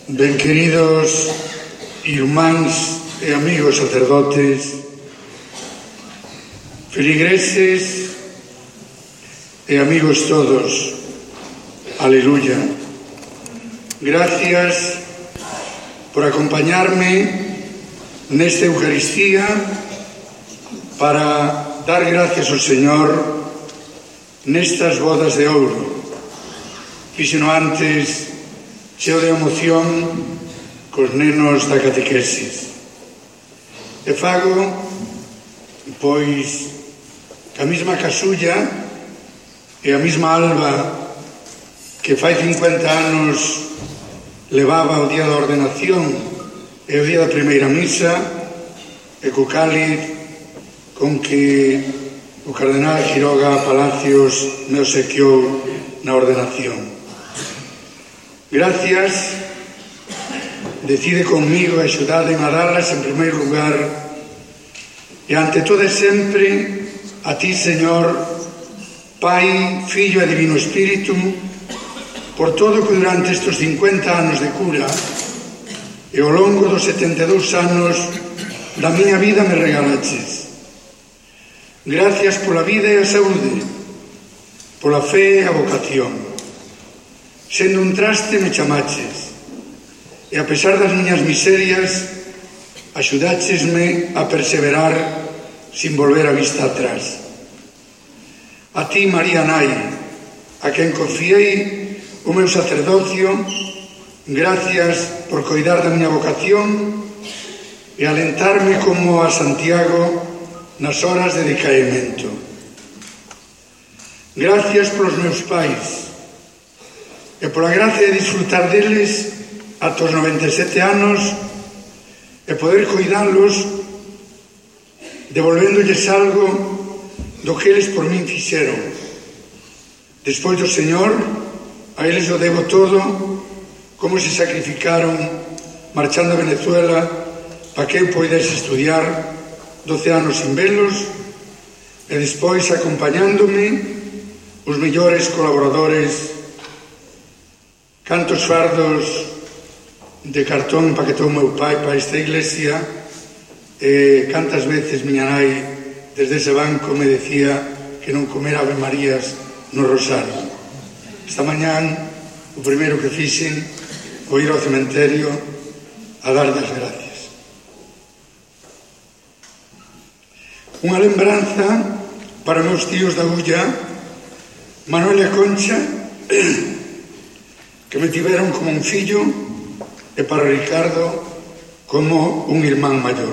Ben queridos irmáns e amigos sacerdotes, feligreses e amigos todos, aleluya. Gracias por acompañarme nesta Eucaristía para dar gracias ao Señor nestas bodas de ouro. Fixeno antes cheo de emoción cos nenos da catequesis. E fago, pois, que a mesma casulla e a mesma alba que fai 50 anos levaba o día da ordenación e o día da primeira misa, e co cáliz con que o cardenal Quiroga Palacios me obsequiou na ordenación. Gracias, decide conmigo a axudade a dalas en primeiro lugar e ante todo e sempre a ti, Señor, Pai, Fillo e Divino Espírito, por todo que durante estes 50 anos de cura e ao longo dos 72 anos da miña vida me regalaches. Gracias pola vida e a saúde, pola fe e a vocación. Sendo un traste me chamaches e a pesar das miñas miserias axudáchesme a perseverar sin volver a vista atrás. A ti, María Nai, a quen confiei o meu sacerdocio, gracias por coidar da miña vocación e alentarme como a Santiago nas horas de decaemento. Gracias polos meus pais e pola gracia de disfrutar deles ata os 97 anos e poder coidalos devolvéndolles algo do que eles por min fixeron. Despois do Señor, a eles o debo todo, como se sacrificaron marchando a Venezuela para que eu poidese estudiar 12 anos sin velos e despois acompañándome os mellores colaboradores. Cantos fardos de cartón empaquetou meu pai para esta iglesia e cantas veces miña nai desde ese banco me decía que non comera Ave Marías no rosario. Esta mañán o primeiro que fixen foi ir ao cementerio a dar das gracias. Unha lembranza para meus tíos da Ulla, Manuel e Concha, que me tiveron como un fillo, e para Ricardo como un irmán maior.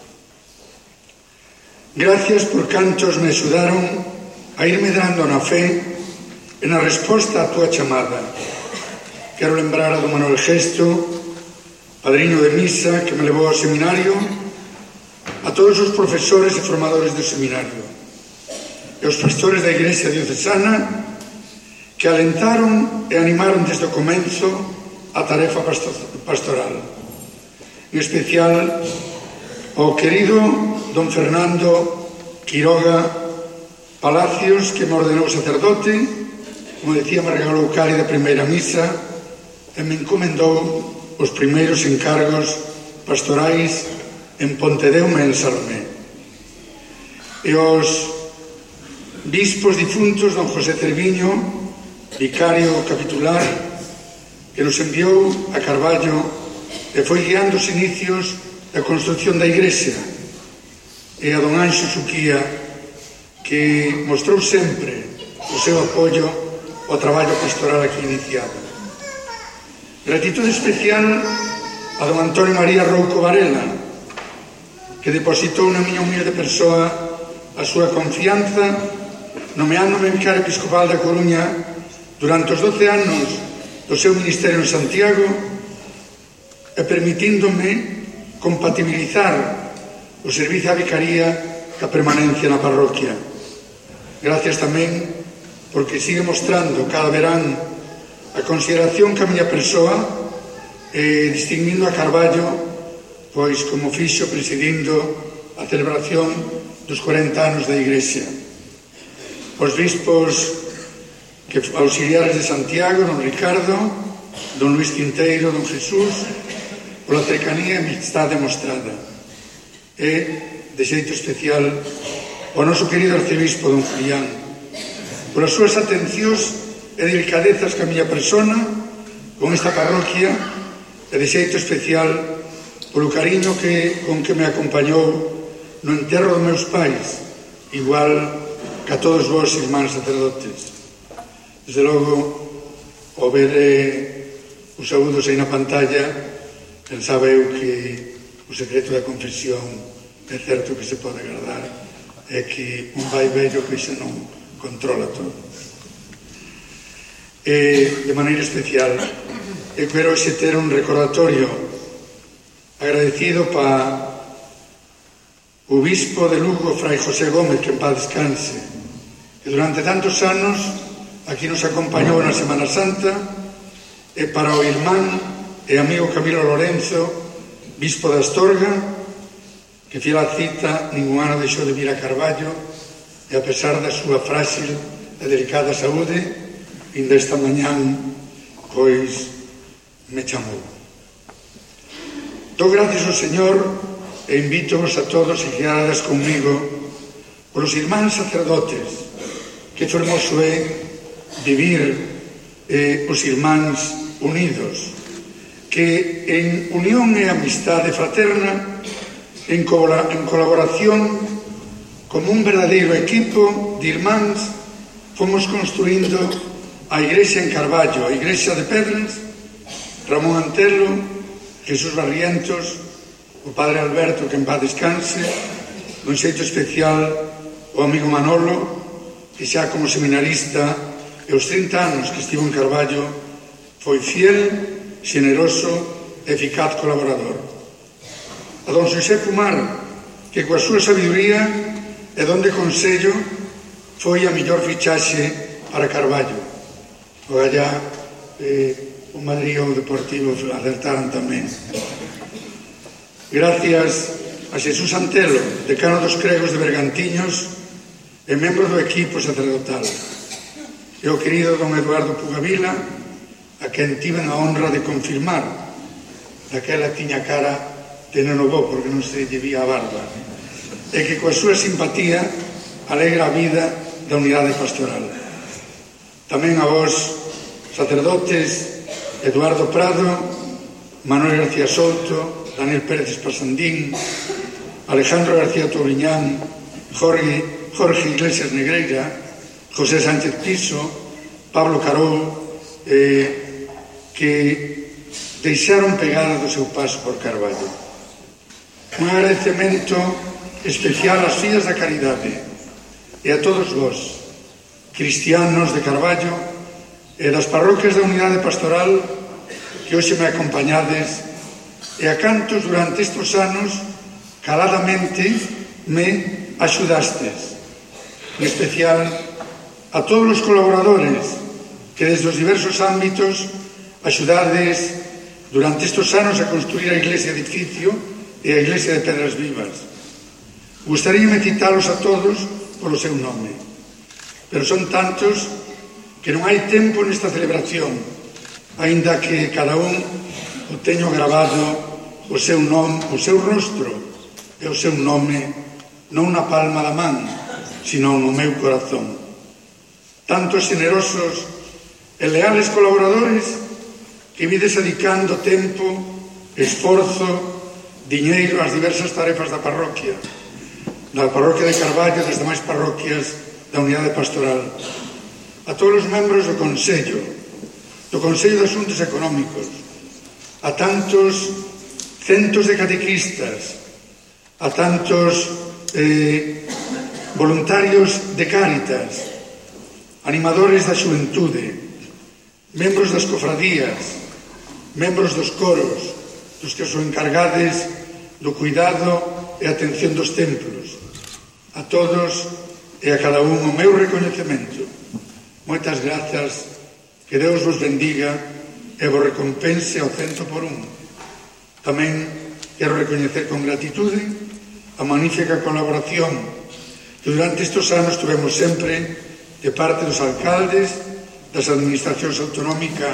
Gracias por cantos me axudaron a ir medrando na fe e na resposta á túa chamada. Quero lembrar a do Manuel Gesto, padriño de misa que me levou ao seminario, a todos os profesores e formadores do seminario e os pastores da Igrexa Diocesana que alentaron e animaron desde o comenzo a tarefa pastoral. En especial ao querido don Fernando Quiroga Palacios, que me ordenou sacerdote, como decía, me regalou o cáliz da primeira misa e me encomendou os primeiros encargos pastorais en Pontedeume e en Salomé. E os bispos difuntos, don José Cerviño, vicario capitular, que nos enviou a Carballo e foi guiando os inicios da construción da Igrexa, e a don Anxo Suquía, que mostrou sempre o seu apoio ao traballo pastoral aquí iniciado. Gratitud especial a don Antonio María Rouco Varela, que depositou na miña humilde persoa a súa confianza, nomeándome vicario episcopal da Coruña durante os 12 anos do seu ministerio en Santiago e permitíndome compatibilizar o servizo á vicaría ca permanencia na parroquia. Gracias tamén porque sigue mostrando cada verán a consideración que a miña persoa e distinguindo a Carballo, pois como fixo presidindo a celebración dos 40 anos da Igrexa. Os bispos que auxiliares de Santiago, don Ricardo, don Luis Quinteiro, don Jesús, pola cercanía e amistade mostrada. E, de xeito especial, o noso querido arcebispo, don Julián, polas súas atencións e delicadezas que a miña persona con esta parroquia, e de xeito especial polo cariño con que me acompañou no enterro dos meus pais, igual que a todos vos, irmáns sacerdotes. Desde logo, ao ver os saúdos aí na pantalla, pensaba eu que o secreto da confesión é certo que se pode agardar, é que un vai vello que xa non controla todo. E, de maneira especial, eu quero hoxe ter un recordatorio agradecido para o bispo de Lugo, Fray José Gómez, que en paz descanse, que durante tantos anos aquí nos acompañou na Semana Santa, e para o irmán e amigo Camilo Lorenzo, bispo de Astorga, que fiel a cita ningún ano deixou de vir a Carballo, e a pesar da súa frágil e delicada saúde, ainda esta mañán, pois, me chamou. Dou gracias ao Señor e invítovos a todos e guiadas comigo polos irmáns sacerdotes, que fermoso é vivir os irmáns unidos, que en unión e amistade fraterna, en colaboración, como un verdadeiro equipo de irmáns, fomos construindo a Igrexa en Carballo, a Igrexa de Pedras, Ramón Antelo, Jesús Barrientos, o padre Alberto, que en paz descanse, un xeito especial o amigo Manolo, que xa como seminarista e os 30 anos que estivo en Carballo foi fiel, xeneroso e eficaz colaborador. A don Xosé Pumar, que coa súa sabiduría e don de consello foi a mellor fichaxe para Carballo. O allá o Madrid ou o Deportivo acertaran tamén. Gracias a Xesús Antelo, decano dos cregos de Bergantiños e membro do equipo sacerdotal, e o querido don Eduardo Pugavila, a quen tiven a honra de confirmar, daquela tiña cara de neno bo porque non se lle vía a barba, e que coa súa simpatía alegra a vida da unidade pastoral. Tamén a vos, sacerdotes, Eduardo Prado, Manuel García Souto, Daniel Pérez Espasandín, Alejandro García Touriñán, Jorge Iglesias Negreira, José Sánchez Piso, Pablo Carou, que deixaron pegada do seu paso por Carballo. Un agradecemento especial ás fillas da caridade e a todos vos, cristianos de Carballo e das parroquias da unidade pastoral que hoxe me acompañades, e a cantos durante estes anos caladamente me axudastes, en especial a todos os colaboradores que desde os diversos ámbitos axudades durante estes anos a construir a iglesia edificio e a iglesia de Pedras Vivas. Gustaríame citalos a todos polo seu nome, pero son tantos que non hai tempo nesta celebración, aínda que cada un o teño grabado o seu nome, o seu rostro e o seu nome non na palma da man, sino no meu corazón. Tantos generosos e leales colaboradores que vides dedicando tempo, esforzo, diñeiro ás diversas tarefas da parroquia de Carballo e das demais parroquias da unidade pastoral. A todos os membros do Consello de Asuntos Económicos, a tantos centos de catequistas, a tantos voluntarios de Cáritas, animadores da xuventude, membros das cofradías, membros dos coros, dos que son encargades do cuidado e atención dos templos. A todos e a cada un o meu recoñecemento. Moitas grazas, que Deus vos bendiga e vos recompense ao 100%. Tamén quero recoñecer con gratitude a magnífica colaboración que durante estes anos tuvemos sempre de parte dos alcaldes, das administracións autonómica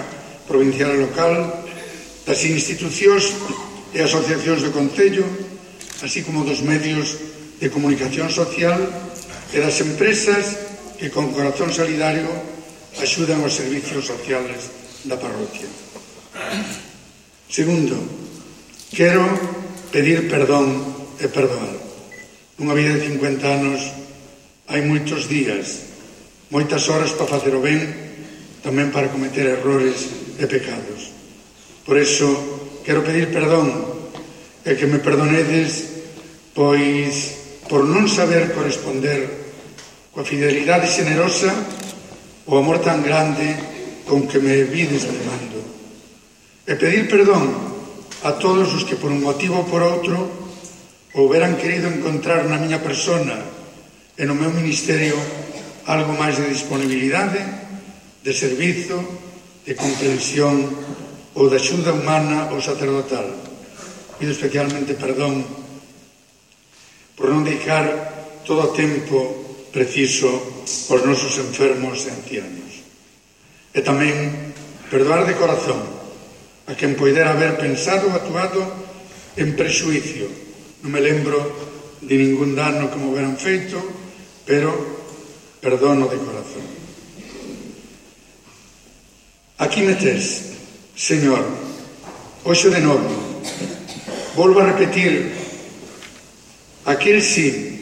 provincial e local, das institucións e asociacións do Concello, así como dos medios de comunicación social e das empresas que con corazón solidario axudan aos servicios sociales da parroquia. Segundo, quero pedir perdón e perdoar. Nunha vida de 50 anos hai moitos días, moitas horas para facer o ben, tamén para cometer errores e pecados. Por iso, quero pedir perdón e que me perdonedes, pois por non saber corresponder coa fidelidade xenerosa o amor tan grande con que me vides demando. E pedir perdón a todos os que por un motivo ou por outro houberan querido encontrar na miña persona e no meu ministerio algo máis de disponibilidade, de servizo, de comprensión ou de axuda humana ou sacerdotal. Pido especialmente perdón por non dedicar todo o tempo preciso aos nosos enfermos e ancianos. E tamén perdoar de corazón a quen poidera haber pensado ou actuado en prexuicio. Non me lembro de ningún dano que me houberan feito, pero perdono de corazón. Aquí me tes, Señor, hoxe de novo. Volvo a repetir, aquel sí,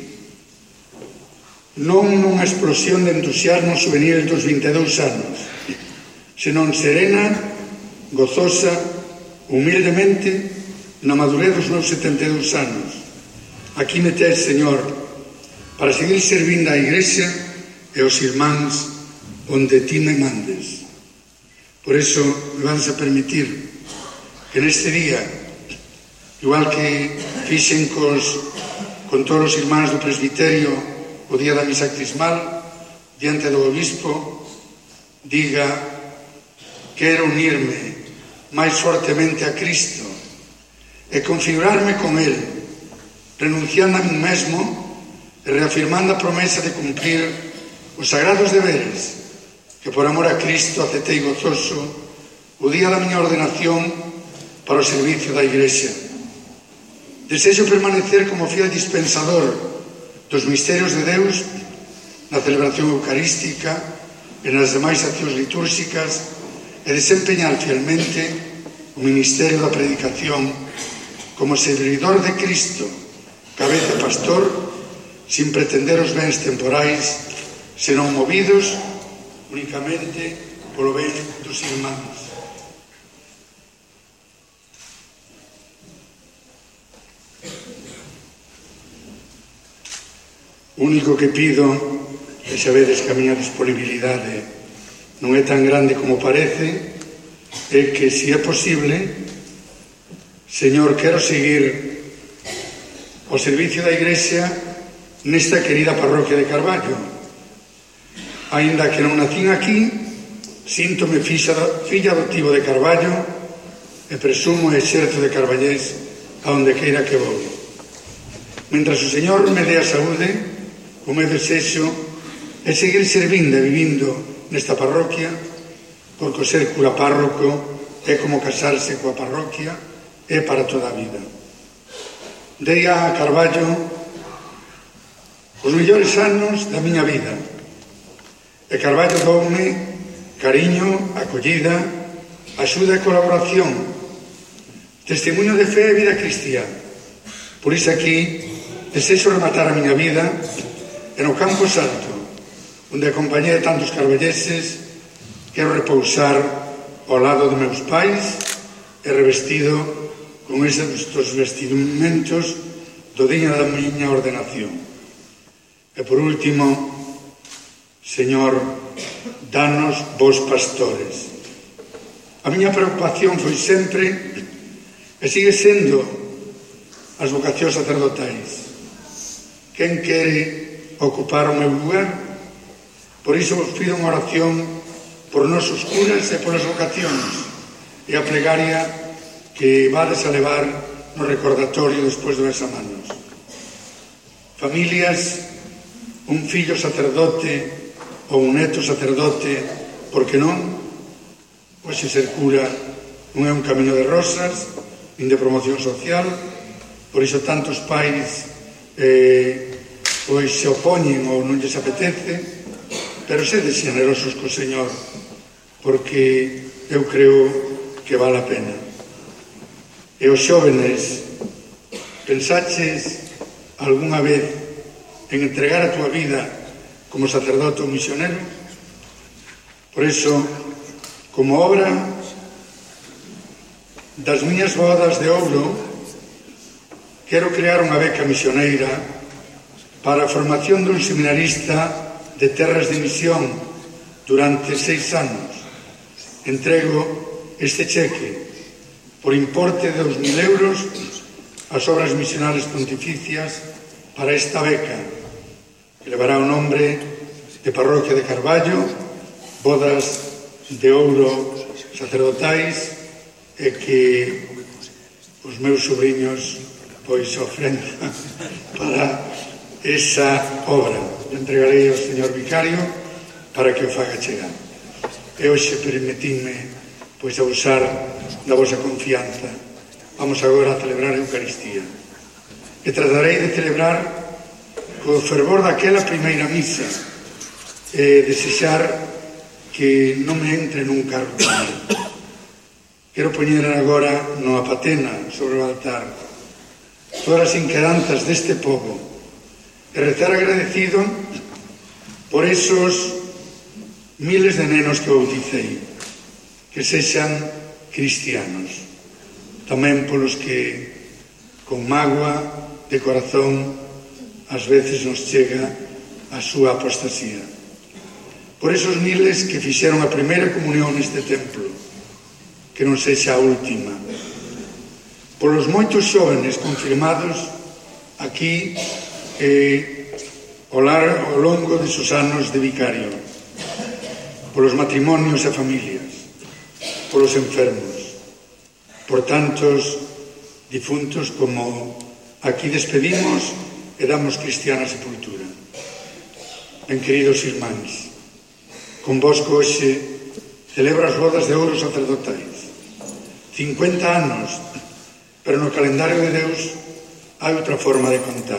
non nunha explosión de entusiasmo juvenil dos 22 anos, senón serena, gozosa, humildemente, na madurez dos meus 72 anos. Aquí me tes, Señor, para seguir servindo a Igrexa e aos irmáns onde ti me mandes. Por iso me vas a permitir que neste día, igual que fixen con todos os irmáns do presbiterio o día da misa crismal, diante do obispo, diga: quero unirme máis fortemente a Cristo e configurarme con Él, renunciando a mí mesmo e reafirmando a promesa de cumprir os sagrados deberes que por amor a Cristo aceptei gozoso o día da miña ordenación para o servicio da Igrexa. Desexo permanecer como fiel dispensador dos misterios de Deus na celebración eucarística e nas demais accións litúrxicas e desempeñar fielmente o ministerio da predicación como servidor de Cristo, cabeza pastor, sin pretender os bens temporais, senón movidos únicamente polo ben dos irmáns. O único que pido, e sabedes que a miña disponibilidade non é tan grande como parece, é que, se é posible, Señor, quero seguir o servicio da Igrexa nesta querida parroquia de Carballo. Aínda que non nacín aquí, síntome filla adoptivo de Carballo e presumo exerto de carballés a onde queira que vou. Mentras o Señor me dé a saúde, o meu desexo é seguir servindo e vivindo nesta parroquia, porque o ser cura párroco é como casarse coa parroquia, é para toda a vida. Dei a Carballo os mellores anos da miña vida, e Carballo doume cariño, acollida, axuda e colaboración, testemunho de fe e vida cristiá. Por iso aquí desexo rematar a miña vida en o Campo Santo, onde acompañei tantos carballeses. Quero repousar ao lado de meus pais e revestido con estes vestimentos do día da miña ordenación. E por último, Señor, danos vos pastores. A miña preocupación foi sempre e sigue sendo as vocacións sacerdotais. Quen quere ocupar o meu lugar? Por iso vos pido unha oración por nosos curas e polas vocacións e a plegaria que vades a levar no recordatorio despois do besamanos. Familias, un fillo sacerdote ou un neto sacerdote, por que non? Hoxe ser cura non é un camiño de rosas, nin de promoción social, por iso tantos pais pois se opoñen ou non lles apetece, pero sede xenerosos co Señor, porque eu creo que vale a pena. E os xóvenes, pensaches algunha vez en entregar a túa vida como sacerdote ou misionero? Por iso, como obra das miñas bodas de ouro, quero crear unha beca misioneira para a formación dun seminarista de terras de misión durante 6 anos. Entrego este cheque por importe de 2.000 euros ás obras misionales pontificias para esta beca, que levará o nombre de Parroquia de Carballo, bodas de ouro sacerdotais, e que os meus sobrinhos pois ofrendan para esa obra. Entregarei ao señor vicario para que o faga chegar. E hoxe permitidme pois abusar da vosa confianza. Vamos agora a celebrar a Eucaristía, e tratarei de celebrar co fervor daquela primeira misa, e desexar que non me entre nun carro. Quero poñer agora no patena sobre o altar todas as inquedanzas deste pobo e rezar agradecido por esos miles de nenos que bauticei, que sexan cristianos, tamén polos que con mágoa de corazón ás veces nos chega a súa apostasía, por esos miles que fixeron a primeira comunión neste templo, que non sexa a última, polos moitos xóvenes confirmados aquí ao longo de sus anos de vicario, polos matrimonios e familias, polos enfermos, por tantos difuntos como aquí despedimos e damos cristiana sepultura. Ben queridos irmáns, convosco hoxe celebro as bodas de ouro sacerdotais. 50 anos, pero no calendario de Deus hai outra forma de contar.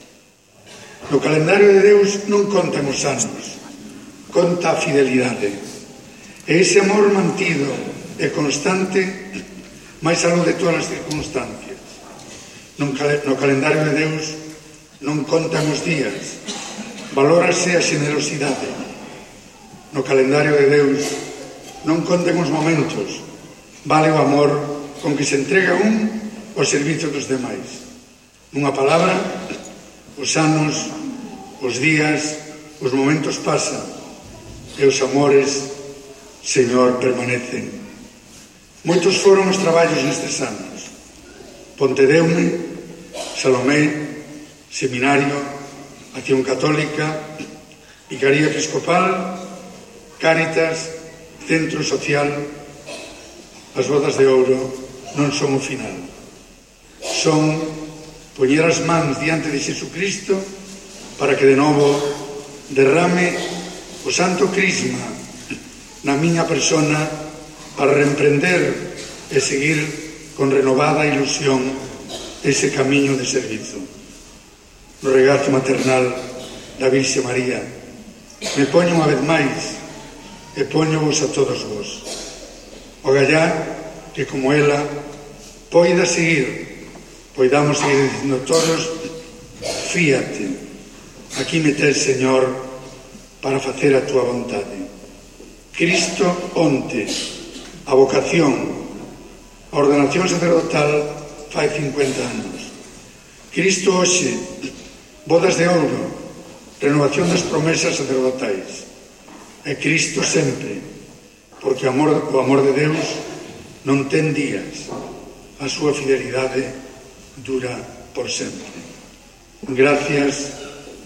No calendario de Deus non contan os anos, conta a fidelidade. E ese amor mantido e constante máis aló de todas as circunstancias. No calendario de Deus non contan os días, valórase a xenerosidade. No calendario de Deus non contan os momentos, vale o amor con que se entrega un ao servizo dos demais. Nunha palabra, os anos, os días, os momentos pasan e os amores, Señor, permanecen. Moitos foron os traballos nestes anos: Pontedeume, Salomé, Seminario, Acción Católica, Vicaría Episcopal, Cáritas, Centro Social. As bodas de ouro non son o final, son poñer as mans diante de Xesucristo para que de novo derrame o santo crisma na miña persona para reemprender e seguir con renovada ilusión ese camiño de servizo. No regazo maternal da Virxe María me poño unha vez máis e poño-vos a todos vos. Ogallá que como ela poida seguir, poidamos seguir dicindo todos: fíate, aquí me tes, Señor, para facer a túa vontade. Cristo onte, a vocación, a ordenación sacerdotal fai 50 anos. Cristo hoxe, bodas de ouro, renovación das promesas sacerdotais. E Cristo sempre, porque o amor de Deus non ten días, a súa fidelidade dura por sempre. Gracias,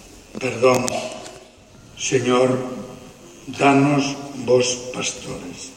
perdón, Señor, danos vos pastores.